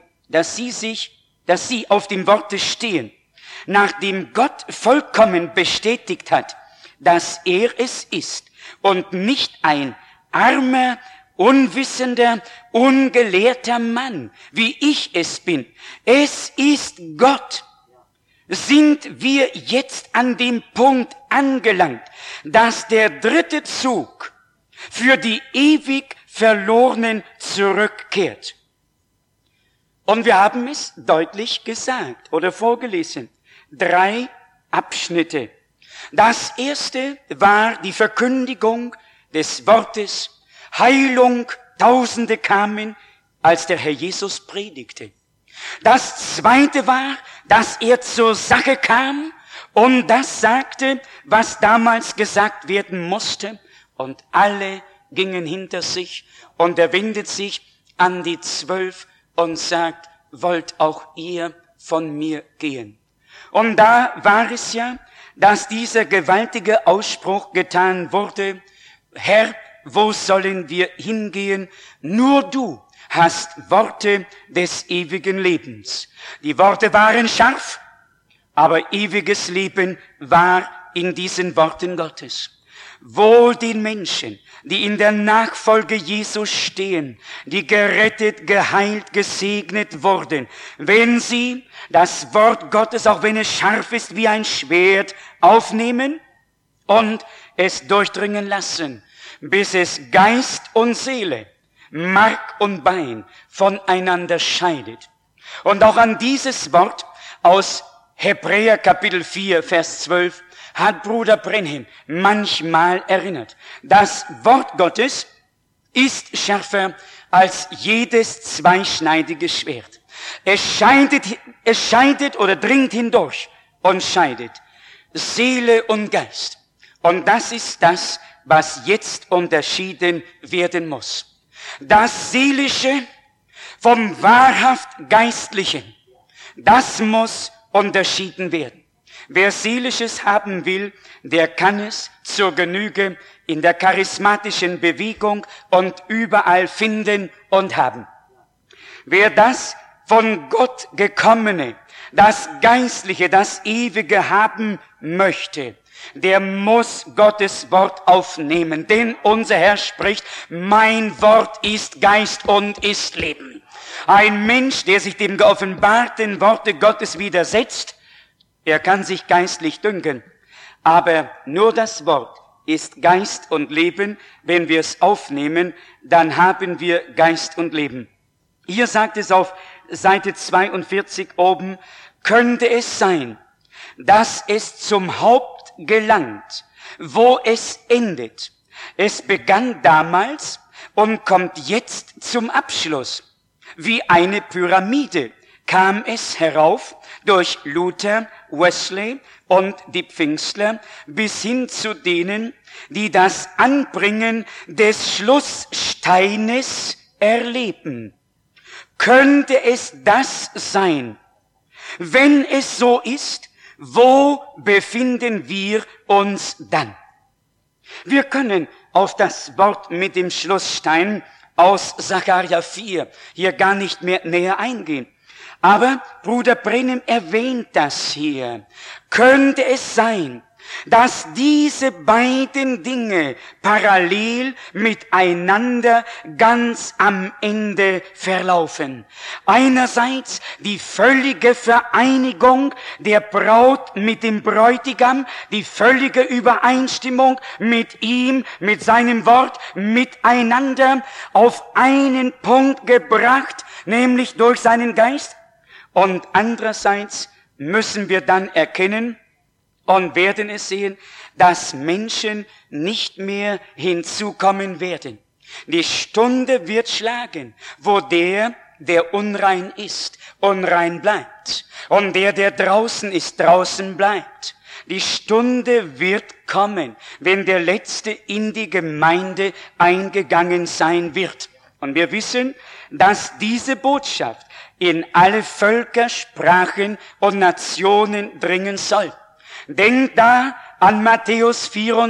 Worte stehen, nachdem Gott vollkommen bestätigt hat, dass er es ist und nicht ein armer, unwissender, ungelehrter Mann, wie ich es bin. Es ist Gott. Sind wir jetzt an dem Punkt angelangt, dass der dritte Zug für die ewig Verlorenen zurückkehrt. Und wir haben es deutlich gesagt oder vorgelesen. 3 Abschnitte. Das erste war die Verkündigung des Wortes, Heilung, Tausende kamen, als der Herr Jesus predigte. Das zweite war, dass er zur Sache kam und das sagte, was damals gesagt werden musste. Und alle gingen hinter sich und er wendet sich an die 12 und sagt, wollt auch ihr von mir gehen. Und da war es ja, dass dieser gewaltige Ausspruch getan wurde, Herr, wo sollen wir hingehen? Nur du hast Worte des ewigen Lebens. Die Worte waren scharf, aber ewiges Leben war in diesen Worten Gottes. Wohl den Menschen, die in der Nachfolge Jesus stehen, die gerettet, geheilt, gesegnet wurden, wenn sie das Wort Gottes, auch wenn es scharf ist wie ein Schwert, aufnehmen und es durchdringen lassen, bis es Geist und Seele, Mark und Bein voneinander scheidet. Und auch an dieses Wort aus Hebräer Kapitel 4, Vers 12 hat Bruder Branham manchmal erinnert. Das Wort Gottes ist schärfer als jedes zweischneidige Schwert. Es scheidet oder dringt hindurch und scheidet Seele und Geist. Und das ist das, was jetzt unterschieden werden muss. Das Seelische vom wahrhaft Geistlichen, das muss unterschieden werden. Wer Seelisches haben will, der kann es zur Genüge in der charismatischen Bewegung und überall finden und haben. Wer das von Gott gekommene, das Geistliche, das Ewige haben möchte, der muss Gottes Wort aufnehmen. Denn unser Herr spricht, mein Wort ist Geist und ist Leben. Ein Mensch, der sich dem geoffenbarten Worte Gottes widersetzt, er kann sich geistlich dünken, aber nur das Wort ist Geist und Leben. Wenn wir es aufnehmen, dann haben wir Geist und Leben. Hier sagt es auf Seite 42 oben, könnte es sein, dass es zum Haupt gelangt, wo es endet. Es begann damals und kommt jetzt zum Abschluss. Wie eine Pyramide kam es herauf durch Luther, Wesley und die Pfingstler bis hin zu denen, die das Anbringen des Schlusssteines erleben. Könnte es das sein? Wenn es so ist, wo befinden wir uns dann? Wir können auf das Wort mit dem Schlussstein aus Sacharja 4 hier gar nicht mehr näher eingehen. Aber Bruder Branham erwähnt das hier. Könnte es sein, dass diese beiden Dinge parallel miteinander ganz am Ende verlaufen? Einerseits die völlige Vereinigung der Braut mit dem Bräutigam, die völlige Übereinstimmung mit ihm, mit seinem Wort, miteinander auf einen Punkt gebracht, nämlich durch seinen Geist. Und andererseits müssen wir dann erkennen und werden es sehen, dass Menschen nicht mehr hinzukommen werden. Die Stunde wird schlagen, wo der unrein ist, unrein bleibt. Und der draußen ist, draußen bleibt. Die Stunde wird kommen, wenn der Letzte in die Gemeinde eingegangen sein wird. Und wir wissen, dass diese Botschaft in alle Völker, Sprachen und Nationen dringen soll. Denkt da an Matthäus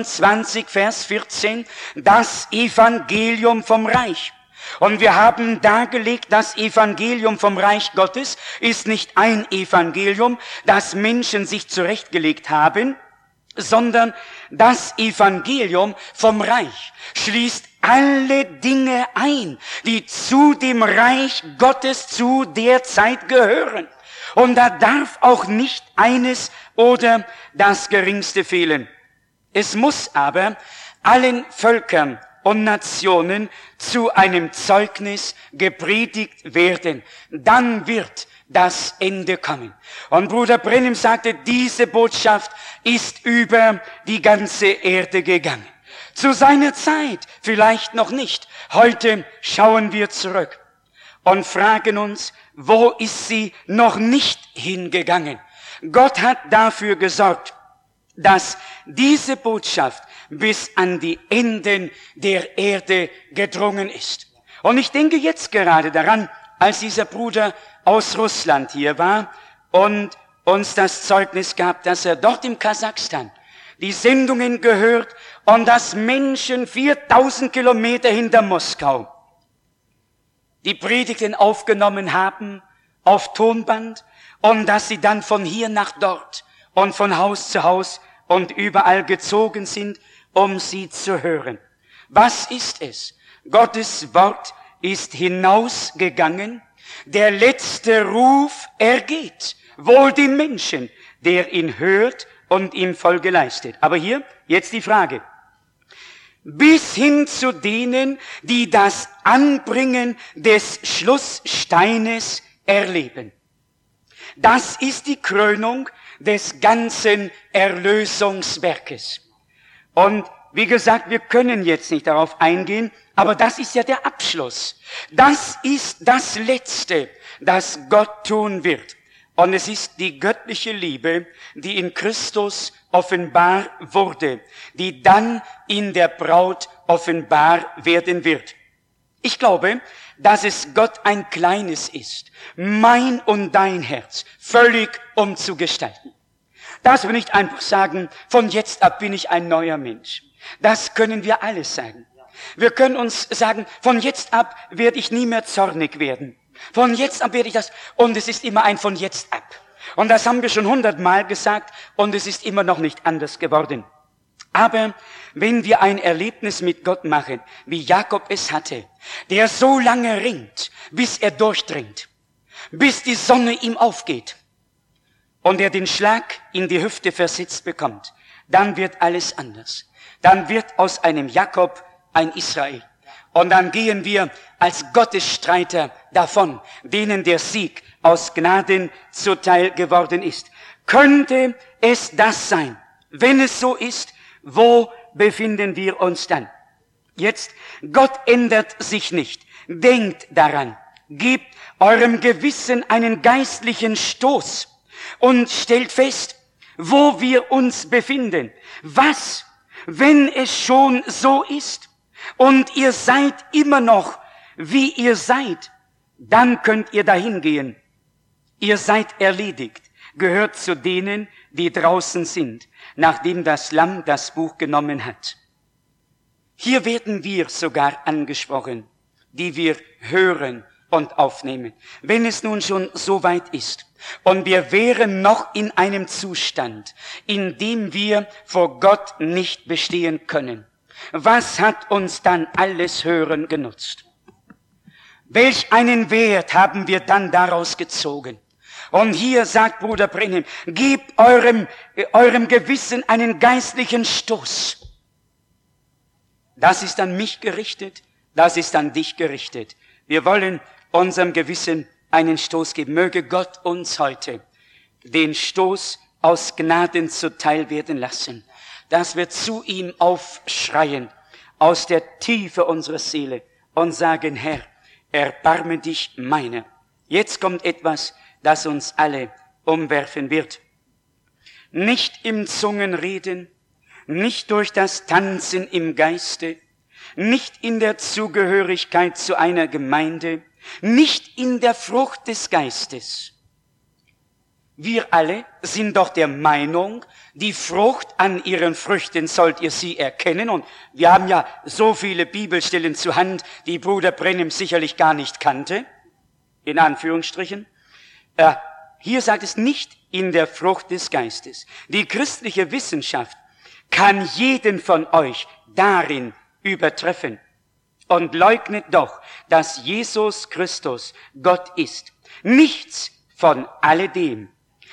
24, Vers 14, das Evangelium vom Reich. Und wir haben dargelegt, das Evangelium vom Reich Gottes ist nicht ein Evangelium, das Menschen sich zurechtgelegt haben, sondern das Evangelium vom Reich schließt alle Dinge ein, die zu dem Reich Gottes zu der Zeit gehören. Und da darf auch nicht eines oder das Geringste fehlen. Es muss aber allen Völkern und Nationen zu einem Zeugnis gepredigt werden. Dann wird das Ende kommen. Und Bruder Branham sagte, diese Botschaft ist über die ganze Erde gegangen. Zu seiner Zeit vielleicht noch nicht. Heute schauen wir zurück und fragen uns, wo ist sie noch nicht hingegangen? Gott hat dafür gesorgt, dass diese Botschaft bis an die Enden der Erde gedrungen ist. Und ich denke jetzt gerade daran, als dieser Bruder aus Russland hier war und uns das Zeugnis gab, dass er dort im Kasachstan die Sendungen gehört und dass Menschen 4000 Kilometer hinter Moskau die Predigten aufgenommen haben auf Tonband und dass sie dann von hier nach dort und von Haus zu Haus und überall gezogen sind, um sie zu hören. Was ist es? Gottes Wort ist hinausgegangen. Der letzte Ruf ergeht. Wohl dem Menschen, der ihn hört und ihm Folge leistet. Aber hier, jetzt die Frage. Bis hin zu denen, die das Anbringen des Schlusssteines erleben. Das ist die Krönung des ganzen Erlösungswerkes. Und wie gesagt, wir können jetzt nicht darauf eingehen, aber das ist ja der Abschluss. Das ist das Letzte, das Gott tun wird. Und es ist die göttliche Liebe, die in Christus offenbar wurde, die dann in der Braut offenbar werden wird. Ich glaube, dass es Gott ein kleines ist, mein und dein Herz völlig umzugestalten. Dass wir nicht einfach sagen, von jetzt ab bin ich ein neuer Mensch. Das können wir alles sagen. Wir können uns sagen, von jetzt ab werde ich nie mehr zornig werden. Von jetzt ab werde ich das, und es ist immer ein von jetzt ab. Und das haben wir schon 100-mal gesagt, und es ist immer noch nicht anders geworden. Aber wenn wir ein Erlebnis mit Gott machen, wie Jakob es hatte, der so lange ringt, bis er durchdringt, bis die Sonne ihm aufgeht und er den Schlag in die Hüfte versetzt bekommt, dann wird alles anders. Dann wird aus einem Jakob ein Israel. Und dann gehen wir als Gottesstreiter davon, denen der Sieg aus Gnaden zuteil geworden ist. Könnte es das sein? Wenn es so ist, wo befinden wir uns dann? Jetzt, Gott ändert sich nicht. Denkt daran. Gebt eurem Gewissen einen geistlichen Stoß und stellt fest, wo wir uns befinden. Was, wenn es schon so ist und ihr seid immer noch, wie ihr seid, dann könnt ihr dahin gehen. Ihr seid erledigt, gehört zu denen, die draußen sind, nachdem das Lamm das Buch genommen hat. Hier werden wir sogar angesprochen, die wir hören und aufnehmen. Wenn es nun schon so weit ist und wir wären noch in einem Zustand, in dem wir vor Gott nicht bestehen können, was hat uns dann alles Hören genutzt? Welch einen Wert haben wir dann daraus gezogen? Und hier sagt Bruder Branham, gebt eurem Gewissen einen geistlichen Stoß. Das ist an mich gerichtet, das ist an dich gerichtet. Wir wollen unserem Gewissen einen Stoß geben. Möge Gott uns heute den Stoß aus Gnaden zuteil werden lassen, dass wir zu ihm aufschreien aus der Tiefe unserer Seele und sagen, Herr, erbarme dich meiner. Jetzt kommt etwas, das uns alle umwerfen wird. Nicht im Zungenreden, nicht durch das Tanzen im Geiste, nicht in der Zugehörigkeit zu einer Gemeinde, nicht in der Frucht des Geistes. Wir alle sind doch der Meinung, die Frucht an ihren Früchten sollt ihr sie erkennen. Und wir haben ja so viele Bibelstellen zur Hand, die Bruder Branham sicherlich gar nicht kannte, in Anführungsstrichen. Hier sagt es nicht in der Frucht des Geistes. Die christliche Wissenschaft kann jeden von euch darin übertreffen und leugnet doch, dass Jesus Christus Gott ist. Nichts von alledem.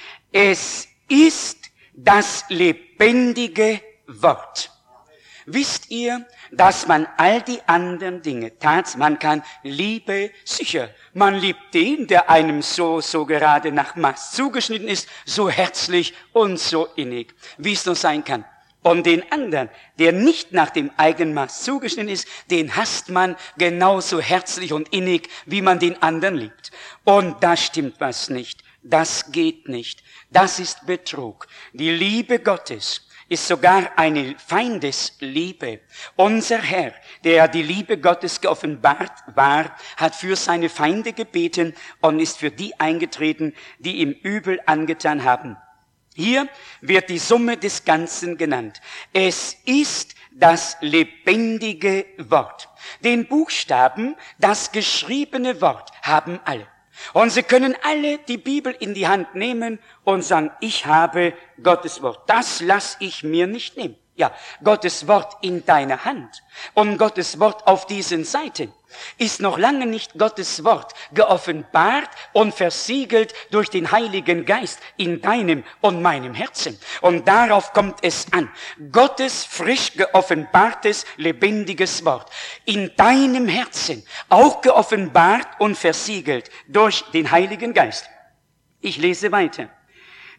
Es ist das lebendige Wort. Wisst ihr, dass man all die anderen Dinge man kann Liebe, sicher, man liebt den, der einem so gerade nach Maß zugeschnitten ist, so herzlich und so innig, wie es nur sein kann. Und den anderen, der nicht nach dem eigenen Maß zugeschnitten ist, den hasst man genauso herzlich und innig, wie man den anderen liebt. Und da stimmt was nicht. Das geht nicht. Das ist Betrug. Die Liebe Gottes ist sogar eine Feindesliebe. Unser Herr, der die Liebe Gottes geoffenbart war, hat für seine Feinde gebeten und ist für die eingetreten, die ihm übel angetan haben. Hier wird die Summe des Ganzen genannt. Es ist das lebendige Wort. Den Buchstaben, das geschriebene Wort haben alle. Und sie können alle die Bibel in die Hand nehmen und sagen, ich habe Gottes Wort. Das lasse ich mir nicht nehmen. Ja, Gottes Wort in deiner Hand und Gottes Wort auf diesen Seiten ist noch lange nicht Gottes Wort geoffenbart und versiegelt durch den Heiligen Geist in deinem und meinem Herzen. Und darauf kommt es an. Gottes frisch geoffenbartes, lebendiges Wort in deinem Herzen, auch geoffenbart und versiegelt durch den Heiligen Geist. Ich lese weiter.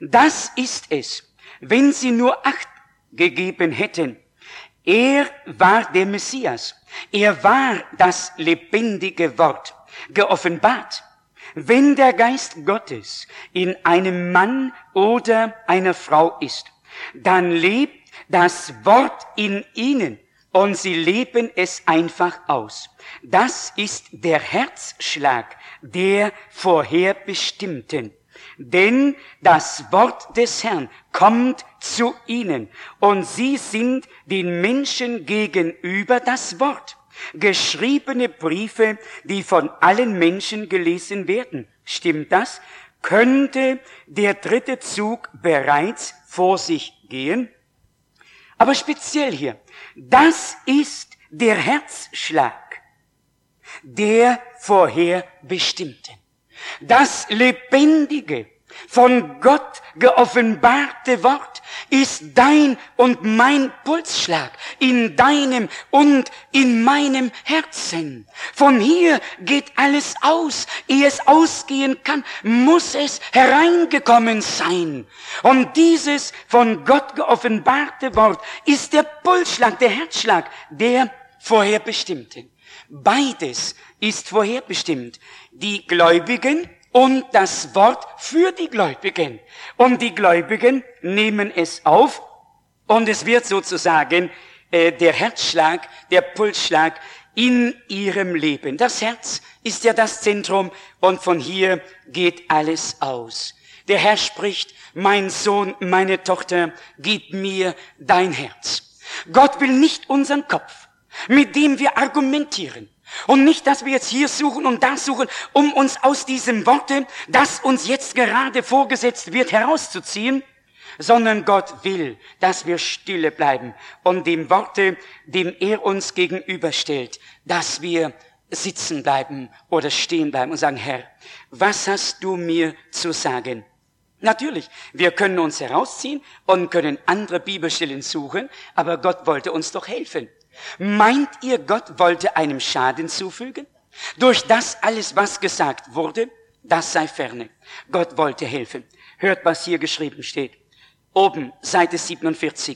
Das ist es, wenn sie nur Acht gegeben hätten. Er war der Messias. Er war das lebendige Wort, geoffenbart. Wenn der Geist Gottes in einem Mann oder einer Frau ist, dann lebt das Wort in ihnen und sie leben es einfach aus. Das ist der Herzschlag der Vorherbestimmten. Denn das Wort des Herrn kommt zu ihnen und sie sind den Menschen gegenüber das Wort. Geschriebene Briefe, die von allen Menschen gelesen werden. Stimmt das? Könnte der dritte Zug bereits vor sich gehen? Aber speziell hier, das ist der Herzschlag der Vorherbestimmten. Das lebendige, von Gott geoffenbarte Wort ist dein und mein Pulsschlag in deinem und in meinem Herzen. Von hier geht alles aus. Ehe es ausgehen kann, muss es hereingekommen sein. Und dieses von Gott geoffenbarte Wort ist der Pulsschlag, der Herzschlag der Vorherbestimmten. Beides ist vorherbestimmt. Die Gläubigen und das Wort für die Gläubigen. Und die Gläubigen nehmen es auf und es wird sozusagen der Herzschlag, der Pulsschlag in ihrem Leben. Das Herz ist ja das Zentrum und von hier geht alles aus. Der Herr spricht, mein Sohn, meine Tochter, gib mir dein Herz. Gott will nicht unseren Kopf, mit dem wir argumentieren. Und nicht, dass wir jetzt hier suchen und da suchen, um uns aus diesem Worte, das uns jetzt gerade vorgesetzt wird, herauszuziehen, sondern Gott will, dass wir stille bleiben und dem Worte, dem er uns gegenüberstellt, dass wir sitzen bleiben oder stehen bleiben und sagen, Herr, was hast du mir zu sagen? Natürlich, wir können uns herausziehen und können andere Bibelstellen suchen, aber Gott wollte uns doch helfen. Meint ihr, Gott wollte einem Schaden zufügen? Durch das alles, was gesagt wurde, das sei ferne. Gott wollte helfen. Hört, was hier geschrieben steht. Oben, Seite 47.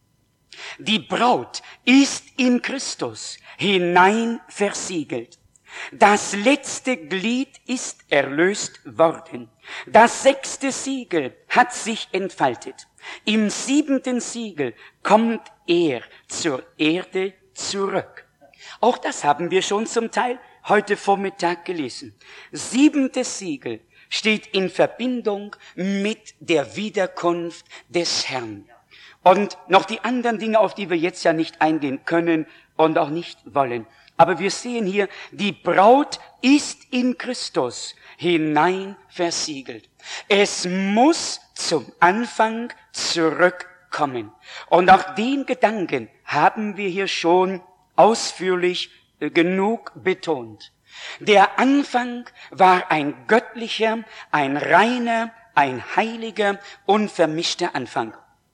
Die Braut ist in Christus hinein versiegelt. Das letzte Glied ist erlöst worden. Das 6. Siegel hat sich entfaltet. Im 7. Siegel kommt er zur Erde zurück. Auch das haben wir schon zum Teil heute Vormittag gelesen. 7. Siegel steht in Verbindung mit der Wiederkunft des Herrn. Und noch die anderen Dinge, auf die wir jetzt ja nicht eingehen können und auch nicht wollen. Aber wir sehen hier, die Braut ist in Christus hinein versiegelt. Es muss zum Anfang zurückkommen. Und auch den Gedanken haben wir hier schon ausführlich genug betont. Der Anfang war ein göttlicher, ein reiner, ein heiliger, unvermischter Anfang.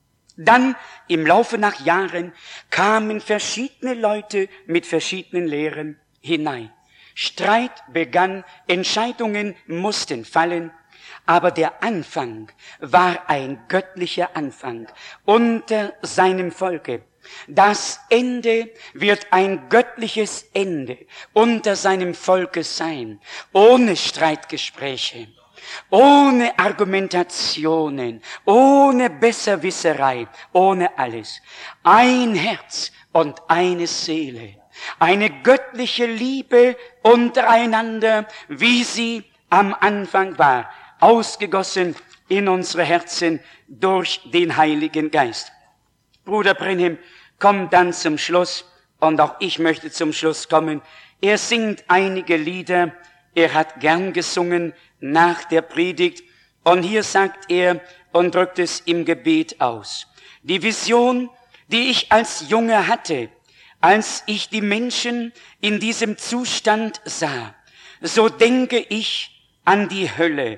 Dann im Laufe nach Jahren kamen verschiedene Leute mit verschiedenen Lehren hinein. Streit begann, Entscheidungen mussten fallen, aber der Anfang war ein göttlicher Anfang unter seinem Volke. Das Ende wird ein göttliches Ende unter seinem Volke sein, ohne Streitgespräche, ohne Argumentationen, ohne Besserwisserei, ohne alles. Ein Herz und eine Seele, eine göttliche Liebe untereinander, wie sie am Anfang war, ausgegossen in unsere Herzen durch den Heiligen Geist. Bruder Brenhem kommt dann zum Schluss und auch ich möchte zum Schluss kommen. Er singt einige Lieder, er hat gern gesungen nach der Predigt und hier sagt er und drückt es im Gebet aus. Die Vision, die ich als Junge hatte, als ich die Menschen in diesem Zustand sah, so denke ich an die Hölle,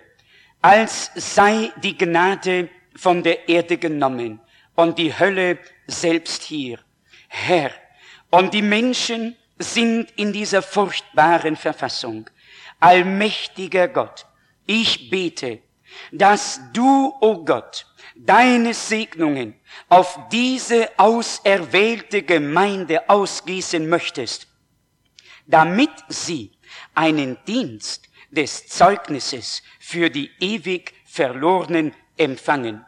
als sei die Gnade von der Erde genommen und die Hölle selbst hier. Herr, und die Menschen sind in dieser furchtbaren Verfassung. Allmächtiger Gott, ich bete, dass du, o Gott, deine Segnungen auf diese auserwählte Gemeinde ausgießen möchtest, damit sie einen Dienst des Zeugnisses für die ewig Verlorenen empfangen.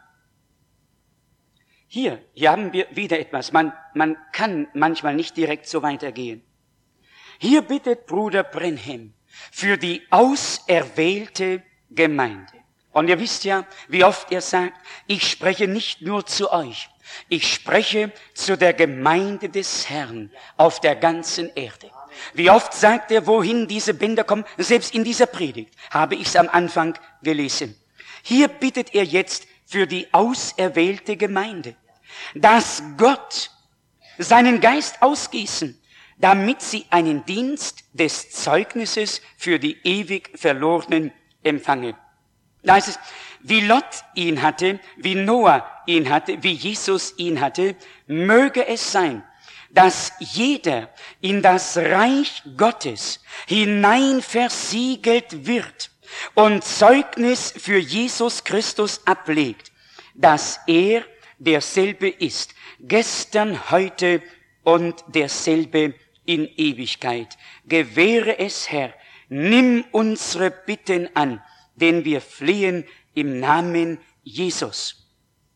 Hier haben wir wieder etwas. Man kann manchmal nicht direkt so weitergehen. Hier bittet Bruder Branham für die auserwählte Gemeinde. Und ihr wisst ja, wie oft er sagt, ich spreche nicht nur zu euch, ich spreche zu der Gemeinde des Herrn auf der ganzen Erde. Wie oft sagt er, wohin diese Bänder kommen, selbst in dieser Predigt habe ich es am Anfang gelesen. Hier bittet er jetzt für die auserwählte Gemeinde, dass Gott seinen Geist ausgießen, damit sie einen Dienst des Zeugnisses für die ewig Verlorenen empfangen. Da heißt es, wie Lot ihn hatte, wie Noah ihn hatte, wie Jesus ihn hatte, möge es sein, dass jeder in das Reich Gottes hinein versiegelt wird und Zeugnis für Jesus Christus ablegt, dass er derselbe ist, gestern, heute und derselbe in Ewigkeit. Gewähre es, Herr, nimm unsere Bitten an, denn wir flehen im Namen Jesus.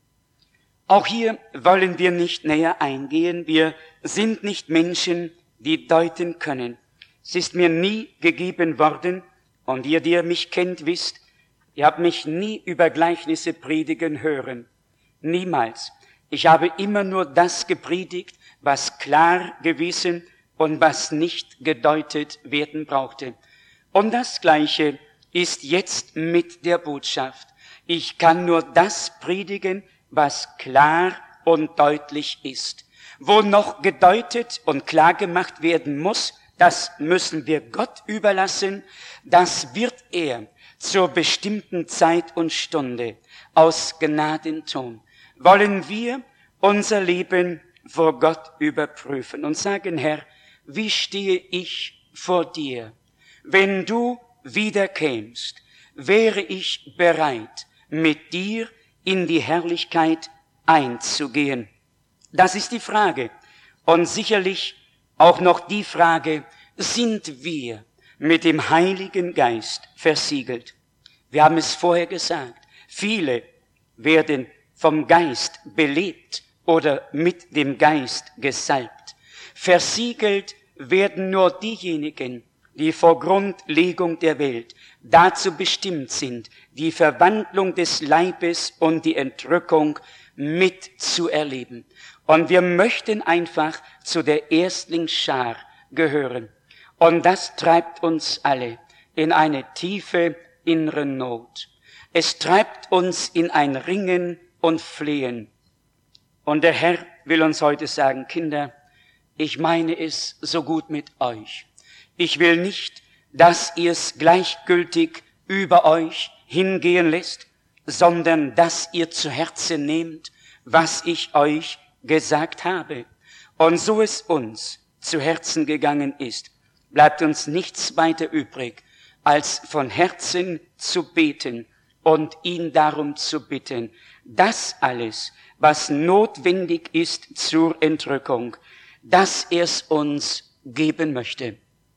Auch hier wollen wir nicht näher eingehen. Wir sind nicht Menschen, die deuten können. Es ist mir nie gegeben worden, und ihr, die ihr mich kennt, wisst, ihr habt mich nie über Gleichnisse predigen hören. Niemals. Ich habe immer nur das gepredigt, was klar gewesen und was nicht gedeutet werden brauchte. Und das Gleiche ist jetzt mit der Botschaft. Ich kann nur das predigen, was klar und deutlich ist. Wo noch gedeutet und klar gemacht werden muss, das müssen wir Gott überlassen. Das wird er zur bestimmten Zeit und Stunde aus Gnaden tun. Wollen wir unser Leben vor Gott überprüfen und sagen, Herr, wie stehe ich vor dir? Wenn du wiederkämst, wäre ich bereit, mit dir in die Herrlichkeit einzugehen. Das ist die Frage. Und sicherlich auch noch die Frage, sind wir mit dem Heiligen Geist versiegelt? Wir haben es vorher gesagt, viele werden vom Geist belebt oder mit dem Geist gesalbt. Versiegelt werden nur diejenigen, die vor Grundlegung der Welt dazu bestimmt sind, die Verwandlung des Leibes und die Entrückung mitzuerleben. Und wir möchten einfach zu der Erstlingsschar gehören. Und das treibt uns alle in eine tiefe innere Not. Es treibt uns in ein Ringen und Flehen. Und der Herr will uns heute sagen, Kinder, ich meine es so gut mit euch. Ich will nicht, dass ihr es gleichgültig über euch hingehen lässt, sondern dass ihr zu Herzen nehmt, was ich euch gesagt habe. Und so es uns zu Herzen gegangen ist, bleibt uns nichts weiter übrig, als von Herzen zu beten und ihn darum zu bitten, das alles, was notwendig ist zur Entrückung, dass er es uns geben möchte.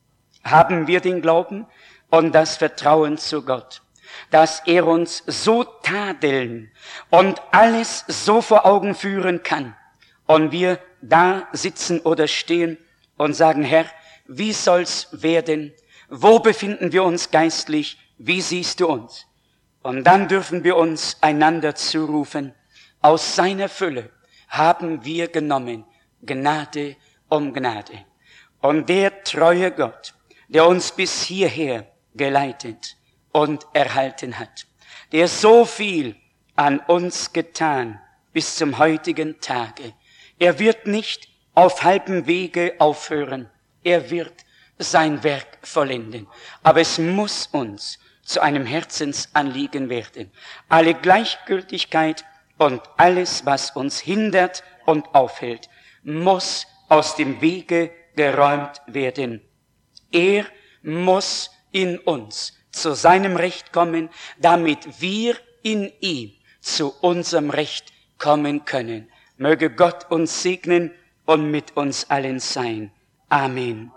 Haben wir den Glauben und das Vertrauen zu Gott, dass er uns so tadeln und alles so vor Augen führen kann und wir da sitzen oder stehen und sagen, Herr, wie soll's werden? Wo befinden wir uns geistlich? Wie siehst du uns? Und dann dürfen wir uns einander zurufen, aus seiner Fülle haben wir genommen, Gnade um Gnade. Und der treue Gott, der uns bis hierher geleitet und erhalten hat, der so viel an uns getan bis zum heutigen Tage, er wird nicht auf halbem Wege aufhören, er wird sein Werk vollenden. Aber es muss uns zu einem Herzensanliegen werden. Alle Gleichgültigkeit und alles, was uns hindert und aufhält, muss aus dem Wege geräumt werden. Er muss in uns zu seinem Recht kommen, damit wir in ihm zu unserem Recht kommen können. Möge Gott uns segnen und mit uns allen sein. Amen.